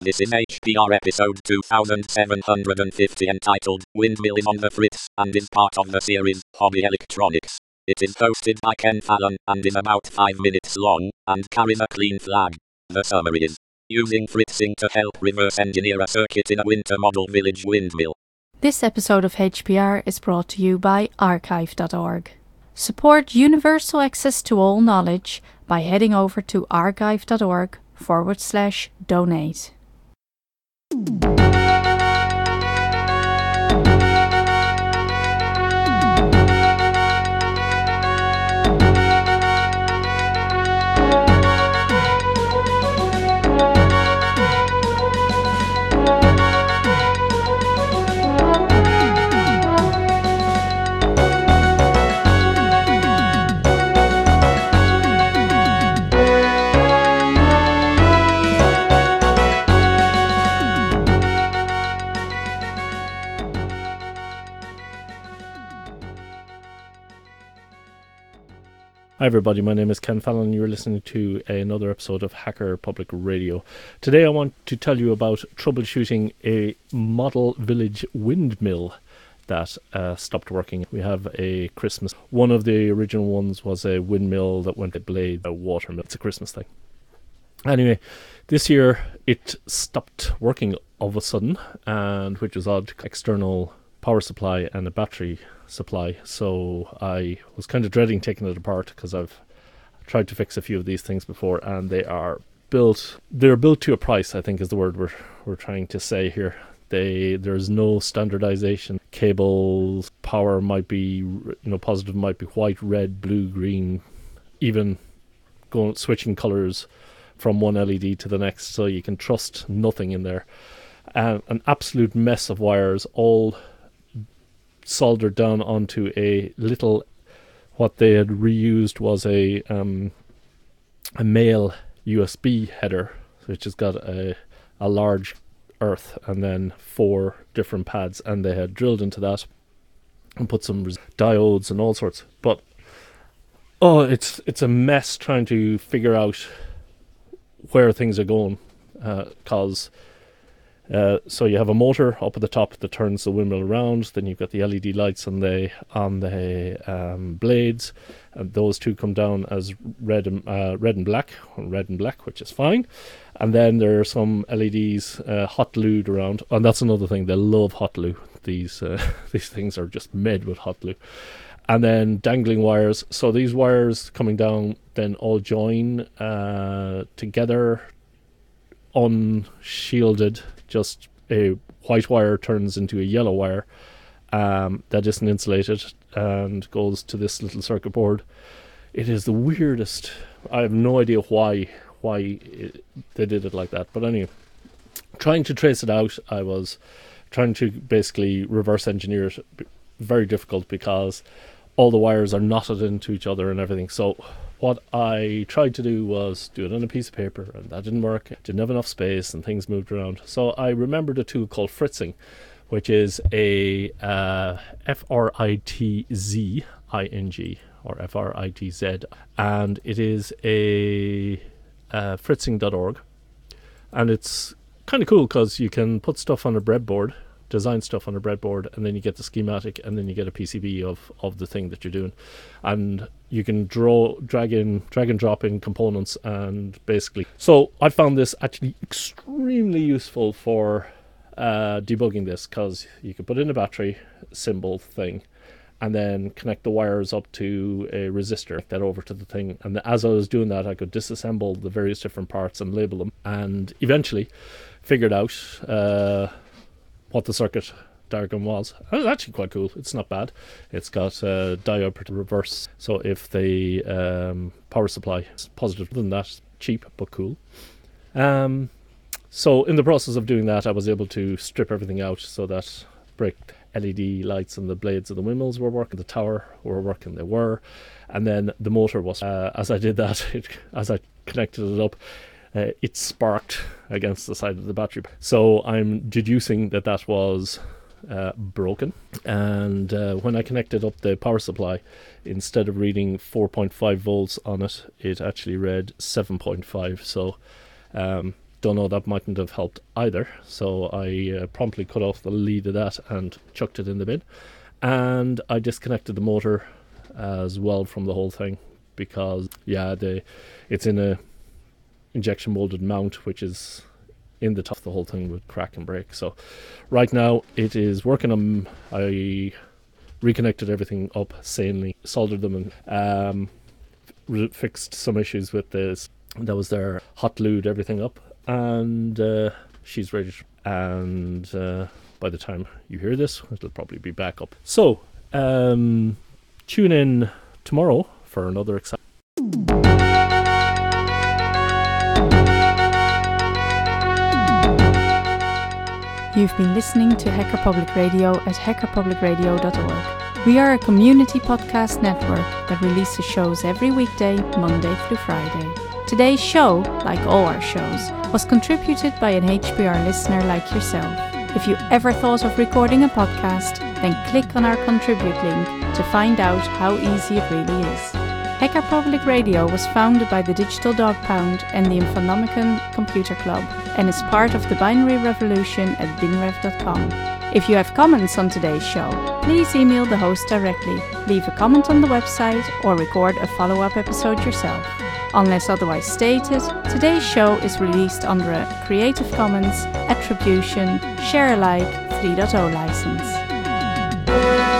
This is HPR episode 2750 entitled Windmill is on the Fritz and is part of the series Hobby Electronics. It is hosted by Ken Fallon and is about 5 minutes long and carries a clean flag. The summary is using fritzing to help reverse engineer a circuit in a winter model village windmill. This episode of HPR is brought to you by archive.org. Support universal access to all knowledge by heading over to archive.org/donate. Hi everybody, my name is Ken Fallon. You're listening to another episode of Hacker Public Radio. Today I want to tell you about troubleshooting a model village windmill that stopped working. We have a Christmas. One of the original ones was a windmill that went to blade, a water mill. It's a Christmas thing. Anyway, this year it stopped working all of a sudden, and which was odd. External power supply and a battery supply, so I was kind of dreading taking it apart because I've tried to fix a few of these things before, and they're built to a price, I think is the word we're trying to say here. There's no standardization. Cables, power might be, positive might be white, red, blue, green, even switching colors from one LED to the next, so you can trust nothing in there. An absolute mess of wires, all soldered down onto a little, what they had reused was a male USB header, which has got a large earth and then 4 different pads, and they had drilled into that and put some diodes and all sorts. But it's a mess trying to figure out where things are going, because so you have a motor up at the top that turns the windmill around. Then you've got the LED lights on the blades, and those two come down as red and black, which is fine. And then there are some LEDs hot glued around, and that's another thing. They love hot glue. These things are just made with hot glue. And then dangling wires. So these wires coming down then all join together, unshielded. Just a white wire turns into a yellow wire that isn't insulated and goes to this little circuit board. It is the weirdest. I have no idea why they did it like that. But anyway, trying to trace it out, I was trying to basically reverse engineer it. Very difficult because all the wires are knotted into each other and everything. So what I tried to do was do it on a piece of paper, and that didn't work. Didn't have enough space and things moved around. So I remembered a tool called fritzing, which is a FRITZING or FRITZ, and it is a fritzing.org, and it's kind of cool because you can put stuff on a breadboard, design stuff on a breadboard, and then you get the schematic, and then you get a PCB of the thing that you're doing, and you can drag and drop in components, and basically. So I found this actually extremely useful for debugging this, because you can put in a battery symbol thing, and then connect the wires up to a resistor, connect that over to the thing, and as I was doing that, I could disassemble the various different parts and label them, and eventually figured out what the circuit diagram was. It was actually quite cool. It's not bad. It's got diode reverse, so if the power supply is positive, than that, cheap but cool. So in the process of doing that, I was able to strip everything out so that brick LED lights and the blades of the windmills were working, the tower were working, they were, and then the motor was. As I did that, as I connected it up, it sparked against the side of the battery. So I'm deducing that was broken, and when I connected up the power supply, instead of reading 4.5 volts on it, it actually read 7.5. So don't know, that mightn't have helped either. So I promptly cut off the lead of that and chucked it in the bin. And I disconnected the motor as well from the whole thing, because it's in a injection molded mount, which is in the top. The whole thing would crack and break. So right now it is working. I reconnected everything up sanely, soldered them, and fixed some issues with this. That was their hot glued everything up, and she's ready and by the time you hear this, it'll probably be back up. So tune in tomorrow for another exciting. You've been listening to Hacker Public Radio at hackerpublicradio.org. We are a community podcast network that releases shows every weekday, Monday through Friday. Today's show, like all our shows, was contributed by an HPR listener like yourself. If you ever thought of recording a podcast, then click on our contribute link to find out how easy it really is. Hacker Public Radio was founded by the Digital Dog Pound and the Infonomicon Computer Club, and is part of the binary revolution at binrev.com. If you have comments on today's show, please email the host directly, leave a comment on the website, or record a follow-up episode yourself. Unless otherwise stated, today's show is released under a Creative Commons Attribution Share Alike 3.0 license.